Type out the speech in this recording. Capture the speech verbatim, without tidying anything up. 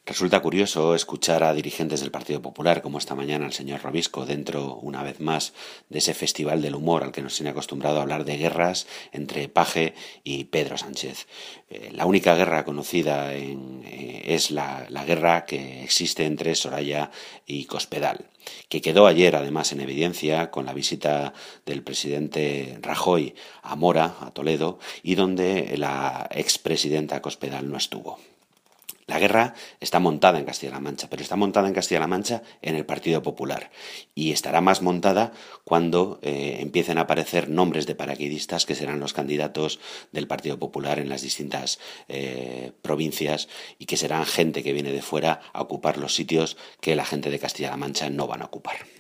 Resulta curioso escuchar a dirigentes del Partido Popular, como esta mañana el señor Robisco, dentro, una vez más, de ese festival del humor al que nos tiene acostumbrado a hablar de guerras entre Paje y Pedro Sánchez. Eh, la única guerra conocida en, eh, es la, la guerra que existe entre Soraya y Cospedal, que quedó ayer, además, en evidencia con la visita del presidente Rajoy a Mora, a Toledo, y donde la expresidenta Cospedal no estuvo. La guerra está montada en Castilla-La Mancha, pero está montada en Castilla-La Mancha en el Partido Popular y estará más montada cuando eh, empiecen a aparecer nombres de paracaidistas que serán los candidatos del Partido Popular en las distintas eh, provincias y que serán gente que viene de fuera a ocupar los sitios que la gente de Castilla-La Mancha no van a ocupar.